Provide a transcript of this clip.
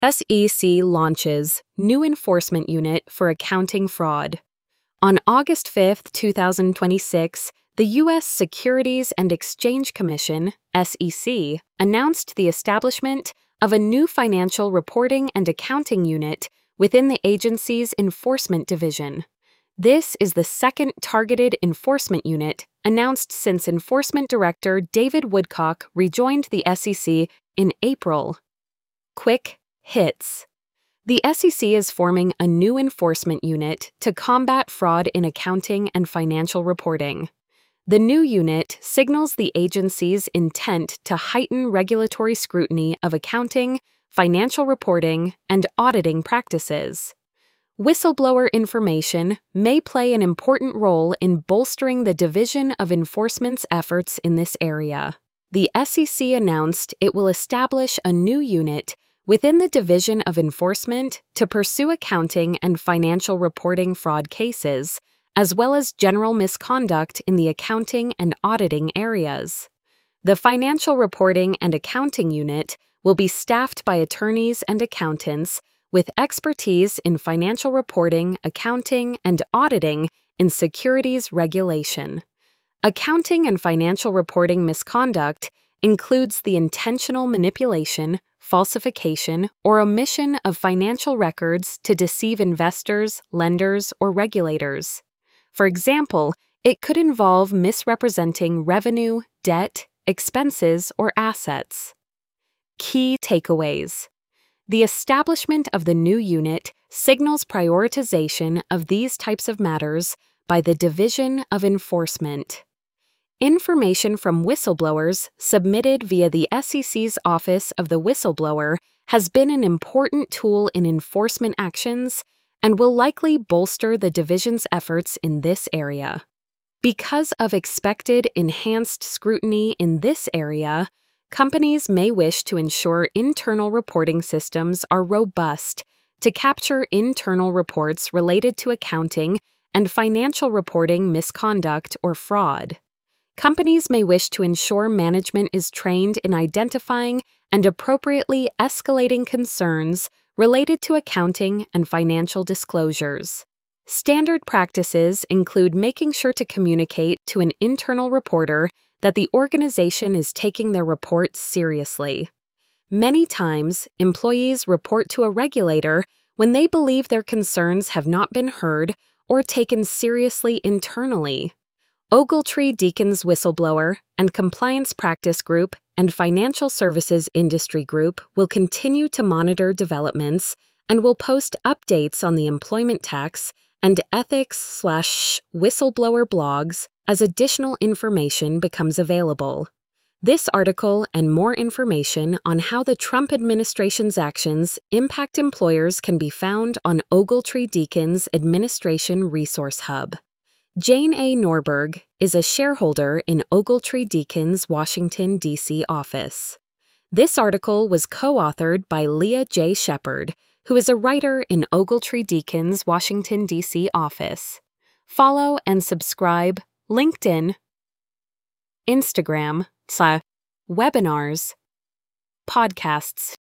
SEC launches new enforcement unit for accounting fraud. On August 5, 2026, the U.S. Securities and Exchange Commission, SEC, announced the establishment of a new financial reporting and accounting unit within the agency's enforcement division. This is the second targeted enforcement unit announced since Enforcement Director David Woodcock rejoined the SEC in April. Quick hits. The SEC is forming a new enforcement unit to combat fraud in accounting and financial reporting. The new unit signals the agency's intent to heighten regulatory scrutiny of accounting, financial reporting, and auditing practices. Whistleblower information may play an important role in bolstering the Division of Enforcement's efforts in this area. The SEC announced it will establish a new unit within the Division of Enforcement to pursue accounting and financial reporting fraud cases, as well as general misconduct in the accounting and auditing areas. The Financial Reporting and Accounting Unit will be staffed by attorneys and accountants with expertise in financial reporting, accounting, and auditing in securities regulation. Accounting and financial reporting misconduct includes the intentional manipulation, falsification, or omission of financial records to deceive investors, lenders, or regulators. For example, it could involve misrepresenting revenue, debt, expenses, or assets. Key takeaways. The establishment of the new unit signals prioritization of these types of matters by the Division of Enforcement. Information from whistleblowers submitted via the SEC's Office of the Whistleblower has been an important tool in enforcement actions and will likely bolster the division's efforts in this area. Because of expected enhanced scrutiny in this area, companies may wish to ensure internal reporting systems are robust to capture internal reports related to accounting and financial reporting misconduct or fraud. Companies may wish to ensure management is trained in identifying and appropriately escalating concerns related to accounting and financial disclosures. Standard practices include making sure to communicate to an internal reporter that the organization is taking their reports seriously. Many times, employees report to a regulator when they believe their concerns have not been heard or taken seriously internally. Ogletree Deakins Whistleblower and Compliance Practice Group and Financial Services Industry Group will continue to monitor developments and will post updates on the employment tax and ethics/whistleblower blogs as additional information becomes available. This article and more information on how the Trump administration's actions impact employers can be found on Ogletree Deakins Administration Resource Hub. Jane A. Norberg is a shareholder in Ogletree Deakins' Washington, D.C. office. This article was co-authored by Leah J. Shepard, who is a writer in Ogletree Deakins' Washington, D.C. office. Follow and subscribe LinkedIn, Instagram, webinars, podcasts.